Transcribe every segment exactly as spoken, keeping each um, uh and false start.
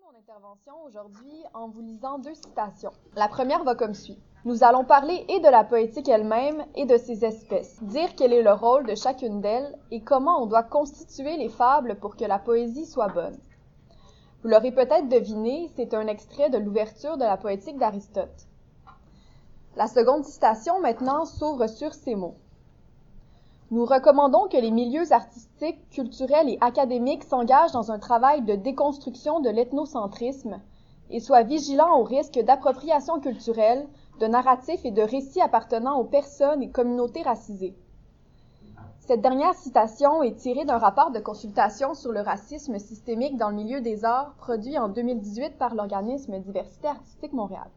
mon intervention aujourd'hui en vous lisant deux citations. La première va comme suit. Nous allons parler et de la poétique elle-même et de ses espèces, dire quel est le rôle de chacune d'elles et comment on doit constituer les fables pour que la poésie soit bonne. Vous l'aurez peut-être deviné, c'est un extrait de l'ouverture de la poétique d'Aristote. La seconde citation maintenant s'ouvre sur ces mots. Nous recommandons que les milieux artistiques, culturels et académiques s'engagent dans un travail de déconstruction de l'ethnocentrisme et soient vigilants au risque d'appropriation culturelle, de narratifs et de récits appartenant aux personnes et communautés racisées. Cette dernière citation est tirée d'un rapport de consultation sur le racisme systémique dans le milieu des arts produit en deux mille dix-huit par l'organisme Diversité artistique Montréal.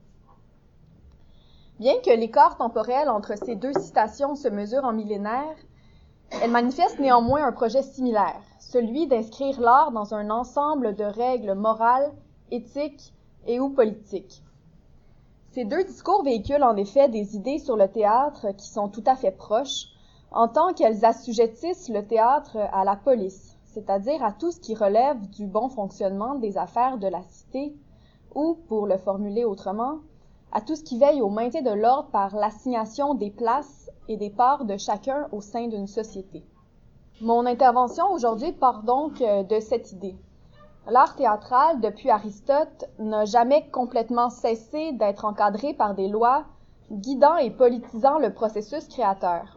Bien que l'écart temporel entre ces deux citations se mesure en millénaires, elle manifeste néanmoins un projet similaire, celui d'inscrire l'art dans un ensemble de règles morales, éthiques et ou politiques. Ces deux discours véhiculent en effet des idées sur le théâtre qui sont tout à fait proches, en tant qu'elles assujettissent le théâtre à la police, c'est-à-dire à tout ce qui relève du bon fonctionnement des affaires de la cité, ou, pour le formuler autrement, à tout ce qui veille au maintien de l'ordre par l'assignation des places et des parts de chacun au sein d'une société. Mon intervention aujourd'hui part donc de cette idée. L'art théâtral, depuis Aristote, n'a jamais complètement cessé d'être encadré par des lois guidant et politisant le processus créateur.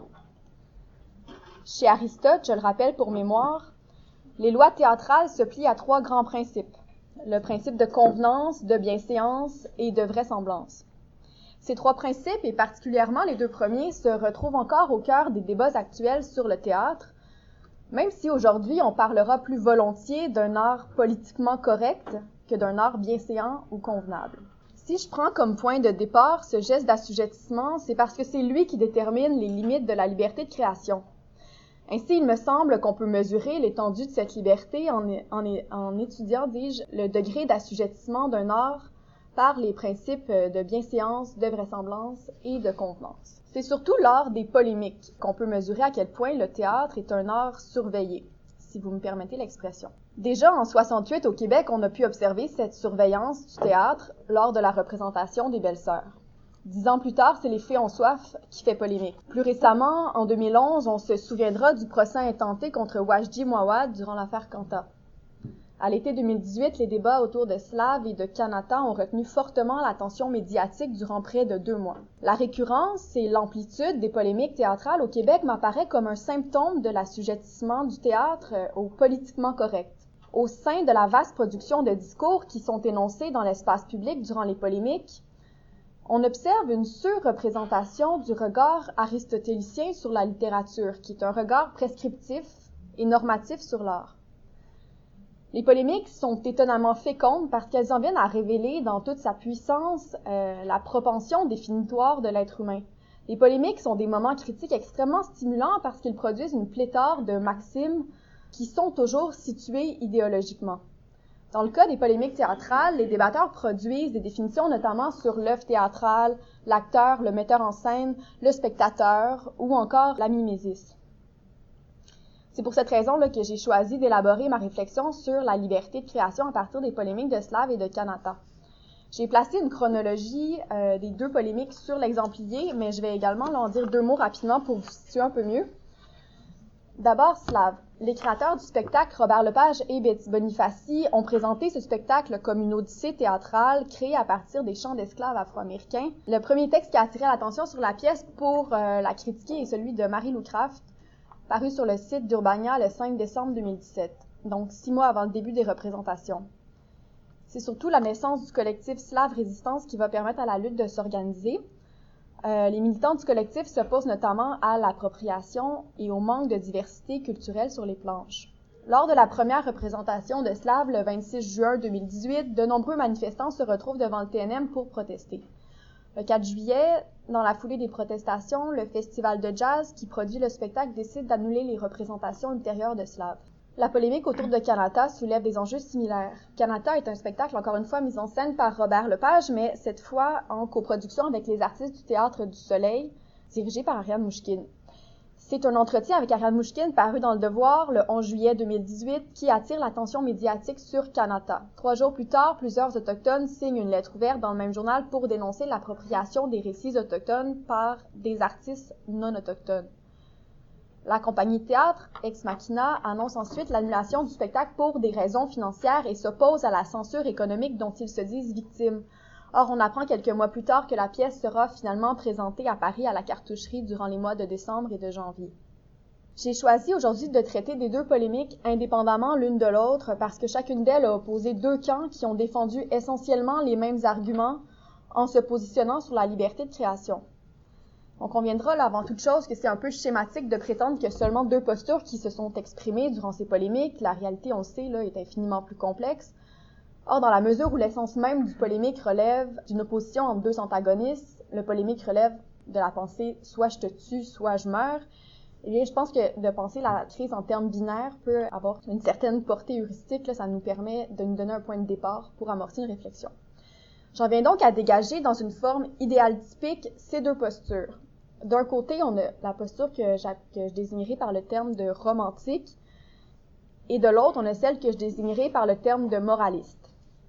Chez Aristote, je le rappelle pour mémoire, les lois théâtrales se plient à trois grands principes. Le principe de convenance, de bienséance et de vraisemblance. Ces trois principes, et particulièrement les deux premiers, se retrouvent encore au cœur des débats actuels sur le théâtre, même si aujourd'hui on parlera plus volontiers d'un art politiquement correct que d'un art bienséant ou convenable. Si je prends comme point de départ ce geste d'assujettissement, c'est parce que c'est lui qui détermine les limites de la liberté de création. Ainsi, il me semble qu'on peut mesurer l'étendue de cette liberté en, en, en étudiant, dis-je, le degré d'assujettissement d'un art par les principes de bienséance, de vraisemblance et de convenance. C'est surtout lors des polémiques qu'on peut mesurer à quel point le théâtre est un art surveillé, si vous me permettez l'expression. Déjà en soixante-huit au Québec, on a pu observer cette surveillance du théâtre lors de la représentation des Belles-Sœurs. Dix ans plus tard, c'est les Fées ont soif qui fait polémique. Plus récemment, en deux mille onze, on se souviendra du procès intenté contre Wajdi Mouawad durant l'affaire Kanta. À l'été deux mille dix-huit, les débats autour de Slav et de Kanata ont retenu fortement l'attention médiatique durant près de deux mois. La récurrence et l'amplitude des polémiques théâtrales au Québec m'apparaît comme un symptôme de l'assujettissement du théâtre au politiquement correct. Au sein de la vaste production de discours qui sont énoncés dans l'espace public durant les polémiques, on observe une surreprésentation du regard aristotélicien sur la littérature, qui est un regard prescriptif et normatif sur l'art. Les polémiques sont étonnamment fécondes parce qu'elles en viennent à révéler dans toute sa puissance euh, la propension définitoire de l'être humain. Les polémiques sont des moments critiques extrêmement stimulants parce qu'ils produisent une pléthore de maximes qui sont toujours situées idéologiquement. Dans le cas des polémiques théâtrales, les débatteurs produisent des définitions notamment sur l'œuvre théâtrale, l'acteur, le metteur en scène, le spectateur ou encore la mimésis. C'est pour cette raison là, que j'ai choisi d'élaborer ma réflexion sur la liberté de création à partir des polémiques de Slav et de Kanata. J'ai placé une chronologie euh, des deux polémiques sur l'exemplier, mais je vais également là, en dire deux mots rapidement pour vous situer un peu mieux. D'abord, Slav. Les créateurs du spectacle, Robert Lepage et Betty Bonifaci, ont présenté ce spectacle comme une odyssée théâtrale créée à partir des chants d'esclaves afro-américains. Le premier texte qui a attiré l'attention sur la pièce pour euh, la critiquer est celui de Marie-Lou Craft, paru sur le site d'Urbania le cinq décembre deux mille dix-sept, donc six mois avant le début des représentations. C'est surtout la naissance du collectif Slav Résistance qui va permettre à la lutte de s'organiser. Euh, les militants du collectif s'opposent notamment à l'appropriation et au manque de diversité culturelle sur les planches. Lors de la première représentation de Slav le vingt-six juin deux mille dix-huit, de nombreux manifestants se retrouvent devant le T N M pour protester. Le quatre juillet, dans la foulée des protestations, le festival de jazz qui produit le spectacle décide d'annuler les représentations ultérieures de Slav. La polémique autour de Kanata soulève des enjeux similaires. Kanata est un spectacle, encore une fois, mis en scène par Robert Lepage, mais cette fois en coproduction avec les artistes du Théâtre du Soleil, dirigé par Ariane Mouchkine. C'est un entretien avec Ariane Mouchkine paru dans Le Devoir le onze juillet deux mille dix-huit qui attire l'attention médiatique sur Kanata. Trois jours plus tard, plusieurs Autochtones signent une lettre ouverte dans le même journal pour dénoncer l'appropriation des récits autochtones par des artistes non autochtones. La compagnie de théâtre, Ex Machina, annonce ensuite l'annulation du spectacle pour des raisons financières et s'oppose à la censure économique dont ils se disent victimes. Or, on apprend quelques mois plus tard que la pièce sera finalement présentée à Paris à la Cartoucherie durant les mois de décembre et de janvier. J'ai choisi aujourd'hui de traiter des deux polémiques indépendamment l'une de l'autre parce que chacune d'elles a opposé deux camps qui ont défendu essentiellement les mêmes arguments en se positionnant sur la liberté de création. On conviendra là, avant toute chose que c'est un peu schématique de prétendre qu'il y a seulement deux postures qui se sont exprimées durant ces polémiques. La réalité, on le sait, là, est infiniment plus complexe. Or, dans la mesure où l'essence même du polémique relève d'une opposition entre deux antagonistes, le polémique relève de la pensée « soit je te tue, soit je meurs », eh bien, je pense que de penser la crise en termes binaires peut avoir une certaine portée heuristique. Là, ça nous permet de nous donner un point de départ pour amorcer une réflexion. J'en viens donc à dégager dans une forme idéale typique ces deux postures. D'un côté, on a la posture que, que je désignerai par le terme de romantique, et de l'autre, on a celle que je désignerai par le terme de moraliste.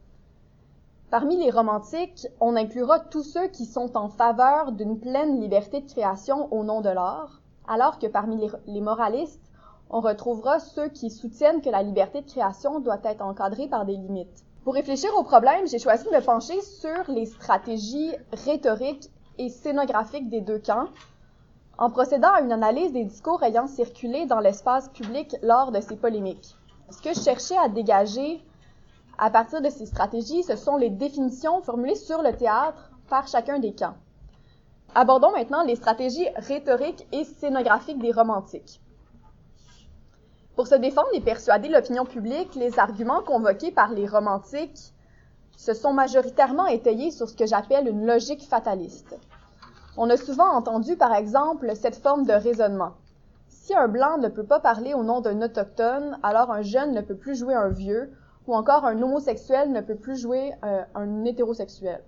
Parmi les romantiques, on inclura tous ceux qui sont en faveur d'une pleine liberté de création au nom de l'art, alors que parmi les, les moralistes, on retrouvera ceux qui soutiennent que la liberté de création doit être encadrée par des limites. Pour réfléchir au problème, j'ai choisi de me pencher sur les stratégies rhétoriques et scénographiques des deux camps, en procédant à une analyse des discours ayant circulé dans l'espace public lors de ces polémiques. Ce que je cherchais à dégager à partir de ces stratégies, ce sont les définitions formulées sur le théâtre par chacun des camps. Abordons maintenant les stratégies rhétoriques et scénographiques des romantiques. Pour se défendre et persuader l'opinion publique, les arguments convoqués par les romantiques se sont majoritairement étayés sur ce que j'appelle une logique fataliste. On a souvent entendu, par exemple, cette forme de raisonnement. Si un blanc ne peut pas parler au nom d'un autochtone, alors un jeune ne peut plus jouer un vieux, ou encore un homosexuel ne peut plus jouer euh, un hétérosexuel.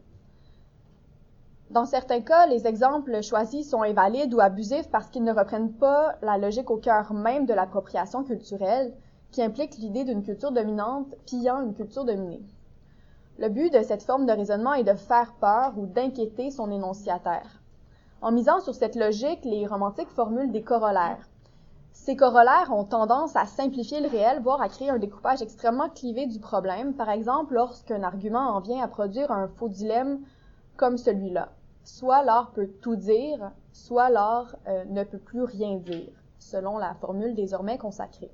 Dans certains cas, les exemples choisis sont invalides ou abusifs parce qu'ils ne reprennent pas la logique au cœur même de l'appropriation culturelle, qui implique l'idée d'une culture dominante pillant une culture dominée. Le but de cette forme de raisonnement est de faire peur ou d'inquiéter son énonciataire. En misant sur cette logique, les romantiques formulent des corollaires. Ces corollaires ont tendance à simplifier le réel, voire à créer un découpage extrêmement clivé du problème, par exemple lorsqu'un argument en vient à produire un faux dilemme comme celui-là. Soit l'art peut tout dire, soit l'art euh, ne peut plus rien dire, selon la formule désormais consacrée.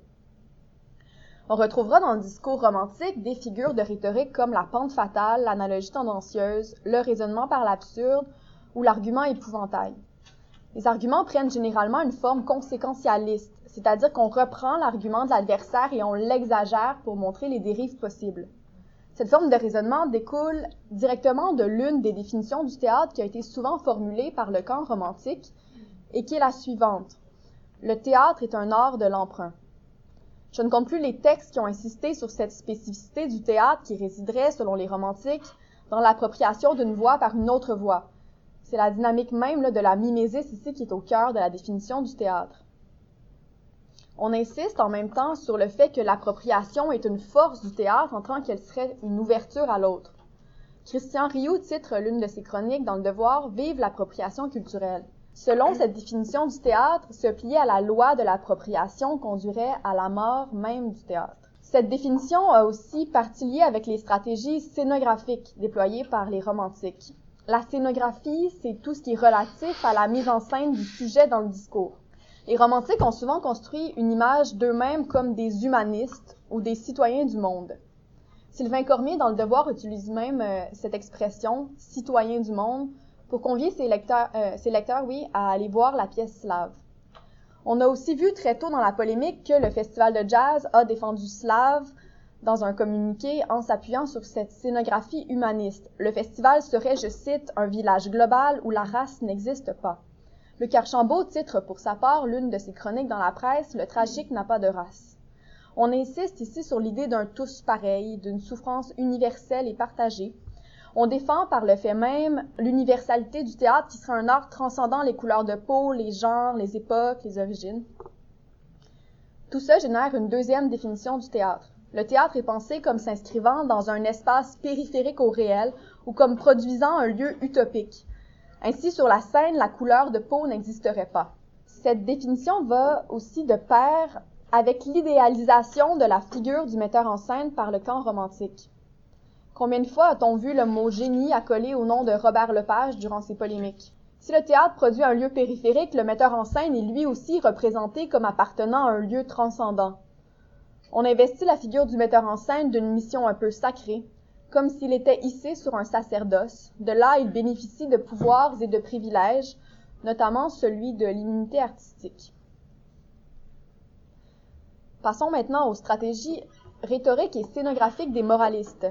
On retrouvera dans le discours romantique des figures de rhétorique comme la pente fatale, l'analogie tendancieuse, le raisonnement par l'absurde ou l'argument épouvantail. Les arguments prennent généralement une forme conséquentialiste, c'est-à-dire qu'on reprend l'argument de l'adversaire et on l'exagère pour montrer les dérives possibles. Cette forme de raisonnement découle directement de l'une des définitions du théâtre qui a été souvent formulée par le camp romantique et qui est la suivante. Le théâtre est un art de l'emprunt. Je ne compte plus les textes qui ont insisté sur cette spécificité du théâtre qui résiderait, selon les romantiques, dans l'appropriation d'une voix par une autre voix. C'est la dynamique même là, de la mimésis ici qui est au cœur de la définition du théâtre. On insiste en même temps sur le fait que l'appropriation est une force du théâtre en tant qu'elle serait une ouverture à l'autre. Christian Rioux titre l'une de ses chroniques dans Le Devoir « Vive l'appropriation culturelle ». Selon cette définition du théâtre, se plier à la loi de l'appropriation conduirait à la mort même du théâtre. Cette définition a aussi partie liée avec les stratégies scénographiques déployées par les romantiques. La scénographie, c'est tout ce qui est relatif à la mise en scène du sujet dans le discours. Les romantiques ont souvent construit une image d'eux-mêmes comme des humanistes ou des citoyens du monde. Sylvain Cormier, dans Le Devoir, utilise même euh, cette expression « citoyen du monde » pour convier ses lecteurs, euh, ses lecteurs oui, à aller voir la pièce slave. On a aussi vu très tôt dans la polémique que le festival de jazz a défendu Slave dans un communiqué en s'appuyant sur cette scénographie humaniste. Le festival serait, je cite, un village global où la race n'existe pas. Luc Archambault titre pour sa part l'une de ses chroniques dans la presse « Le tragique n'a pas de race ». On insiste ici sur l'idée d'un tous pareil, d'une souffrance universelle et partagée. On défend par le fait même l'universalité du théâtre qui serait un art transcendant les couleurs de peau, les genres, les époques, les origines. Tout ça génère une deuxième définition du théâtre. Le théâtre est pensé comme s'inscrivant dans un espace périphérique au réel ou comme produisant un lieu utopique. Ainsi, sur la scène, la couleur de peau n'existerait pas. Cette définition va aussi de pair avec l'idéalisation de la figure du metteur en scène par le camp romantique. Combien de fois a-t-on vu le mot « génie » accolé au nom de Robert Lepage durant ces polémiques? Si le théâtre produit un lieu périphérique, le metteur en scène est lui aussi représenté comme appartenant à un lieu transcendant. On investit la figure du metteur en scène d'une mission un peu sacrée, comme s'il était hissé sur un sacerdoce. De là, il bénéficie de pouvoirs et de privilèges, notamment celui de l'immunité artistique. Passons maintenant aux stratégies rhétoriques et scénographiques des moralistes.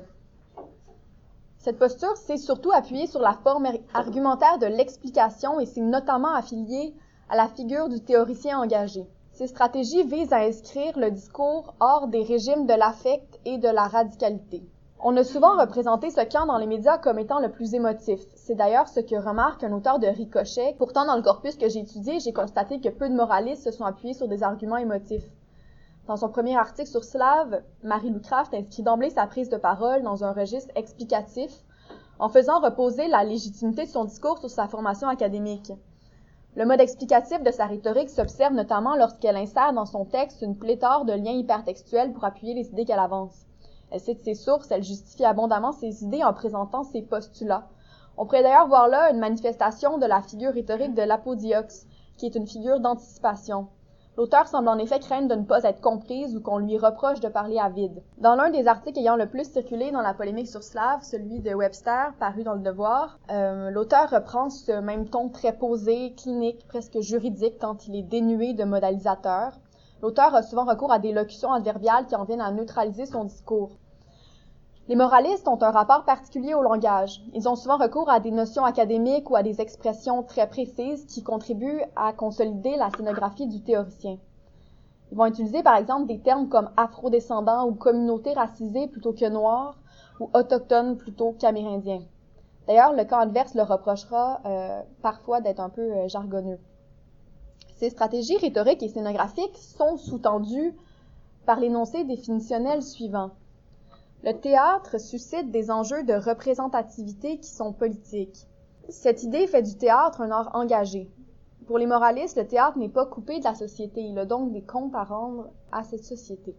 Cette posture s'est surtout appuyée sur la forme argumentaire de l'explication et s'est notamment affiliée à la figure du théoricien engagé. Ces stratégies visent à inscrire le discours hors des régimes de l'affect et de la radicalité. On a souvent représenté ce camp dans les médias comme étant le plus émotif. C'est d'ailleurs ce que remarque un auteur de Ricochet. Pourtant, dans le corpus que j'ai étudié, j'ai constaté que peu de moralistes se sont appuyés sur des arguments émotifs. Dans son premier article sur Slave, Marie-Lou Craft inscrit d'emblée sa prise de parole dans un registre explicatif, en faisant reposer la légitimité de son discours sur sa formation académique. Le mode explicatif de sa rhétorique s'observe notamment lorsqu'elle insère dans son texte une pléthore de liens hypertextuels pour appuyer les idées qu'elle avance. Elle cite ses sources, elle justifie abondamment ses idées en présentant ses postulats. On pourrait d'ailleurs voir là une manifestation de la figure rhétorique de l'apodioxe, qui est une figure d'anticipation. L'auteur semble en effet craindre de ne pas être comprise ou qu'on lui reproche de parler à vide. Dans l'un des articles ayant le plus circulé dans la polémique sur Slave, celui de Webster, paru dans Le Devoir, euh, l'auteur reprend ce même ton très posé, clinique, presque juridique, tant il est dénué de modalisateur. L'auteur a souvent recours à des locutions adverbiales qui en viennent à neutraliser son discours. Les moralistes ont un rapport particulier au langage. Ils ont souvent recours à des notions académiques ou à des expressions très précises qui contribuent à consolider la scénographie du théoricien. Ils vont utiliser par exemple des termes comme afrodescendant ou communauté racisée plutôt que noire ou autochtone plutôt qu'amérindien. D'ailleurs, le camp adverse leur reprochera euh, parfois d'être un peu euh, jargonneux. Ces stratégies rhétoriques et scénographiques sont sous-tendues par l'énoncé définitionnel suivant. Le théâtre suscite des enjeux de représentativité qui sont politiques. Cette idée fait du théâtre un art engagé. Pour les moralistes, le théâtre n'est pas coupé de la société, il a donc des comptes à rendre à cette société.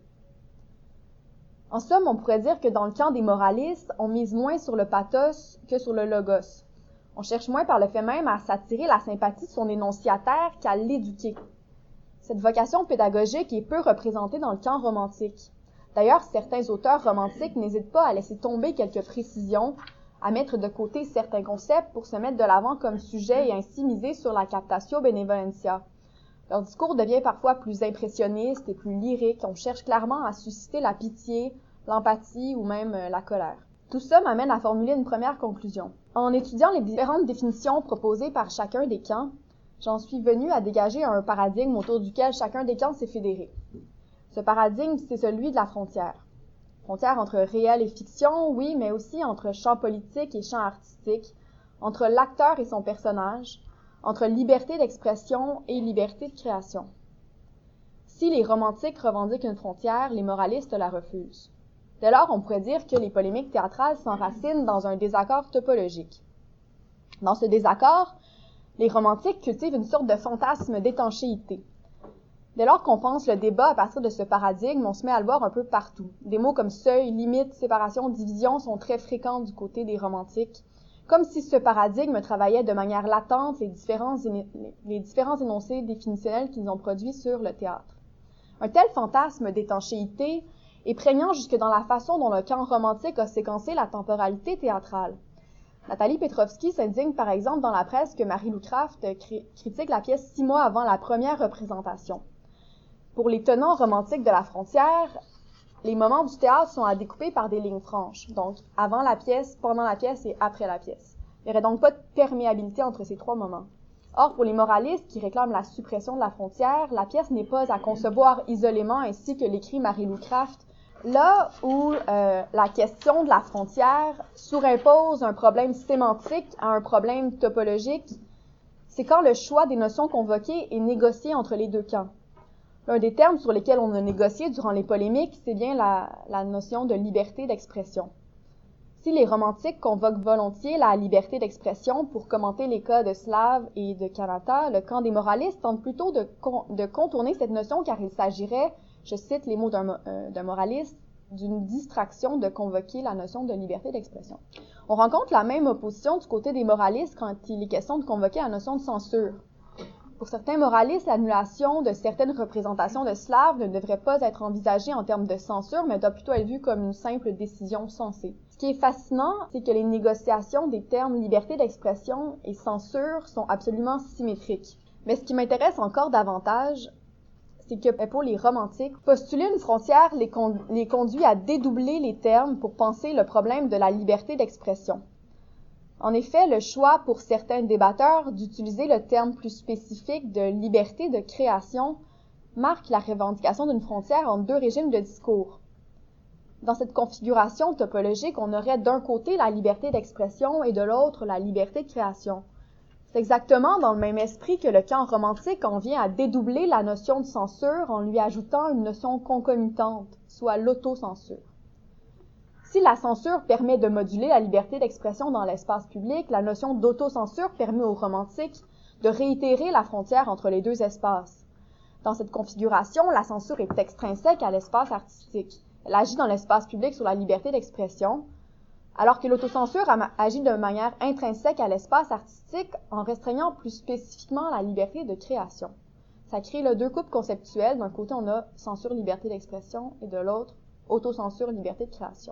En somme, on pourrait dire que dans le camp des moralistes, on mise moins sur le pathos que sur le logos. On cherche moins par le fait même à s'attirer la sympathie de son énonciataire qu'à l'éduquer. Cette vocation pédagogique est peu représentée dans le camp romantique. D'ailleurs, certains auteurs romantiques n'hésitent pas à laisser tomber quelques précisions, à mettre de côté certains concepts pour se mettre de l'avant comme sujet et ainsi miser sur la captatio benevolentia. Leur discours devient parfois plus impressionniste et plus lyrique. On cherche clairement à susciter la pitié, l'empathie ou même la colère. Tout ça m'amène à formuler une première conclusion. En étudiant les différentes définitions proposées par chacun des camps, j'en suis venue à dégager un paradigme autour duquel chacun des camps s'est fédéré. Ce paradigme, c'est celui de la frontière. Frontière entre réel et fiction, oui, mais aussi entre champ politique et champ artistique, entre l'acteur et son personnage, entre liberté d'expression et liberté de création. Si les romantiques revendiquent une frontière, les moralistes la refusent. Dès lors, on pourrait dire que les polémiques théâtrales s'enracinent dans un désaccord topologique. Dans ce désaccord, les romantiques cultivent une sorte de fantasme d'étanchéité. Dès lors qu'on pense le débat à partir de ce paradigme, on se met à le voir un peu partout. Des mots comme seuil, limite, séparation, division sont très fréquents du côté des romantiques, comme si ce paradigme travaillait de manière latente les différents, les différents énoncés définitionnels qu'ils ont produits sur le théâtre. Un tel fantasme d'étanchéité est prégnant jusque dans la façon dont le camp romantique a séquencé la temporalité théâtrale. Nathalie Petrovski s'indigne par exemple dans la presse que Marie-Lou Craft critique la pièce six mois avant la première représentation. Pour les tenants romantiques de la frontière, les moments du théâtre sont à découper par des lignes franches, donc avant la pièce, pendant la pièce et après la pièce. Il n'y aurait donc pas de perméabilité entre ces trois moments. Or, pour les moralistes qui réclament la suppression de la frontière, la pièce n'est pas à concevoir isolément ainsi que l'écrit Marie-Lou Craft, Là où euh, la question de la frontière surimpose un problème sémantique à un problème topologique, c'est quand le choix des notions convoquées est négocié entre les deux camps. L'un des termes sur lesquels on a négocié durant les polémiques, c'est bien la, la notion de liberté d'expression. Si les romantiques convoquent volontiers la liberté d'expression pour commenter les cas de Slave et de Kanata, le camp des moralistes tente plutôt de, con, de contourner cette notion car il s'agirait, je cite les mots d'un euh, d'un moraliste, d'une distraction de convoquer la notion de liberté d'expression. On rencontre la même opposition du côté des moralistes quand il est question de convoquer la notion de censure. Pour certains moralistes, l'annulation de certaines représentations de Slaves ne devrait pas être envisagée en termes de censure, mais doit plutôt être vue comme une simple décision sensée. Ce qui est fascinant, c'est que les négociations des termes liberté d'expression et censure sont absolument symétriques. Mais ce qui m'intéresse encore davantage, c'est que pour les romantiques, postuler une frontière les, con- les conduit à dédoubler les termes pour penser le problème de la liberté d'expression. En effet, le choix pour certains débatteurs d'utiliser le terme plus spécifique de liberté de création marque la revendication d'une frontière entre deux régimes de discours. Dans cette configuration topologique, on aurait d'un côté la liberté d'expression et de l'autre la liberté de création. C'est exactement dans le même esprit que le camp romantique en vient à dédoubler la notion de censure en lui ajoutant une notion concomitante, soit l'autocensure. Si la censure permet de moduler la liberté d'expression dans l'espace public, la notion d'autocensure permet aux romantiques de réitérer la frontière entre les deux espaces. Dans cette configuration, la censure est extrinsèque à l'espace artistique. Elle agit dans l'espace public sur la liberté d'expression, alors que l'autocensure agit de manière intrinsèque à l'espace artistique en restreignant plus spécifiquement la liberté de création. Ça crée là, deux coupes conceptuelles. D'un côté, on a censure, liberté d'expression, et de l'autre, autocensure, liberté de création.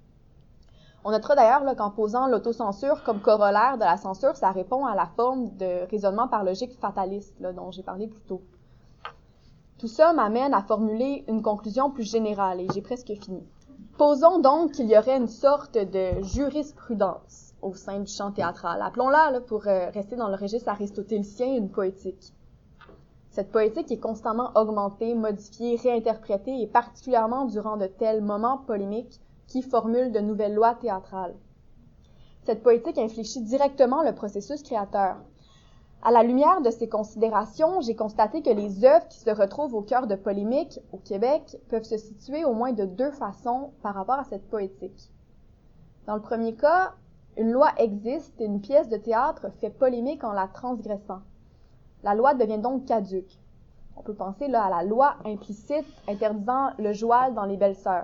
On notera d'ailleurs là, qu'en posant l'autocensure comme corollaire de la censure, ça répond à la forme de raisonnement par logique fataliste là, dont j'ai parlé plus tôt. Tout ça m'amène à formuler une conclusion plus générale, et j'ai presque fini. Posons donc qu'il y aurait une sorte de jurisprudence au sein du champ théâtral. Appelons-la, là, pour euh, rester dans le registre aristotélicien, une poétique. Cette poétique est constamment augmentée, modifiée, réinterprétée, et particulièrement durant de tels moments polémiques qui formulent de nouvelles lois théâtrales. Cette poétique infléchit directement le processus créateur. À la lumière de ces considérations, j'ai constaté que les œuvres qui se retrouvent au cœur de polémiques au Québec peuvent se situer au moins de deux façons par rapport à cette poétique. Dans le premier cas, une loi existe et une pièce de théâtre fait polémique en la transgressant. La loi devient donc caduque. On peut penser là à la loi implicite interdisant le joual dans les belles-sœurs.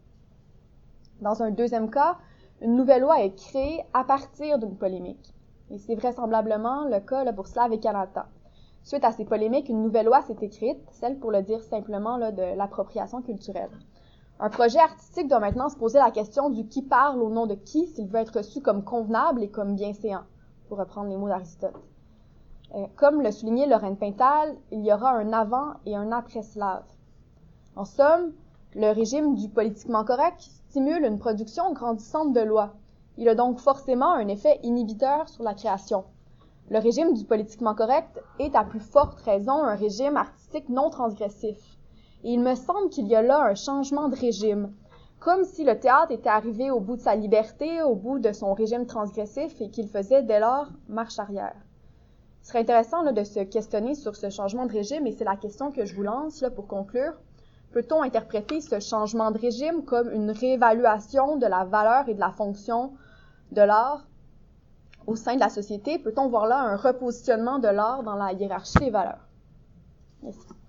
Dans un deuxième cas, une nouvelle loi est créée à partir d'une polémique. Et c'est vraisemblablement le cas là, pour Slave et Kanata. Suite à ces polémiques, une nouvelle loi s'est écrite, celle pour le dire simplement là, de l'appropriation culturelle. Un projet artistique doit maintenant se poser la question du qui parle au nom de qui s'il veut être reçu comme convenable et comme bienséant, pour reprendre les mots d'Aristote. Euh, comme le soulignait Lorraine Pintal, il y aura un avant et un après Slave. En somme, le régime du politiquement correct stimule une production grandissante de lois. Il a donc forcément un effet inhibiteur sur la création. Le régime du politiquement correct est à plus forte raison un régime artistique non transgressif. Et il me semble qu'il y a là un changement de régime, comme si le théâtre était arrivé au bout de sa liberté, au bout de son régime transgressif et qu'il faisait dès lors marche arrière. Ce serait intéressant là, de se questionner sur ce changement de régime et c'est la question que je vous lance là, pour conclure. Peut-on interpréter ce changement de régime comme une réévaluation de la valeur et de la fonction de l'art au sein de la société? Peut-on voir là un repositionnement de l'art dans la hiérarchie des valeurs? Merci.